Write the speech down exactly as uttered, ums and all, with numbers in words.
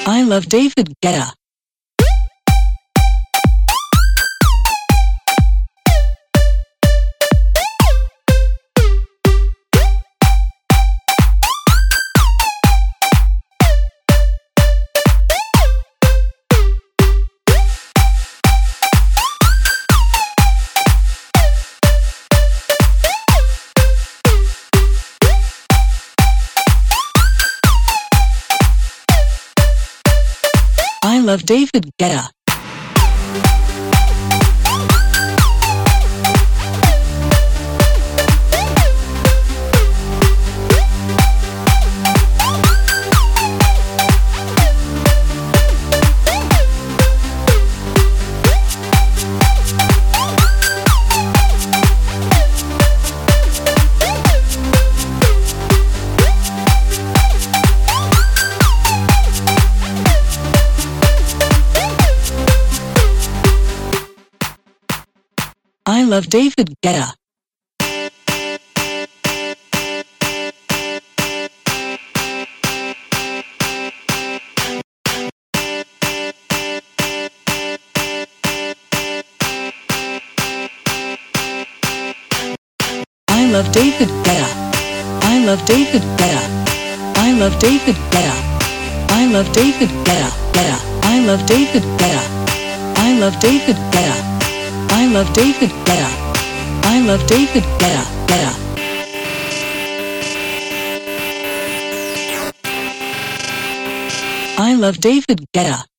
I love David Guetta. I love David Guetta. I love David Guetta. I love David Guetta. I love David Guetta. I love David Guetta. I love David Guetta. Guetta. I love David Guetta. I love David Guetta. I love David Guetta. I love David Guetta. Guetta. I love David Guetta.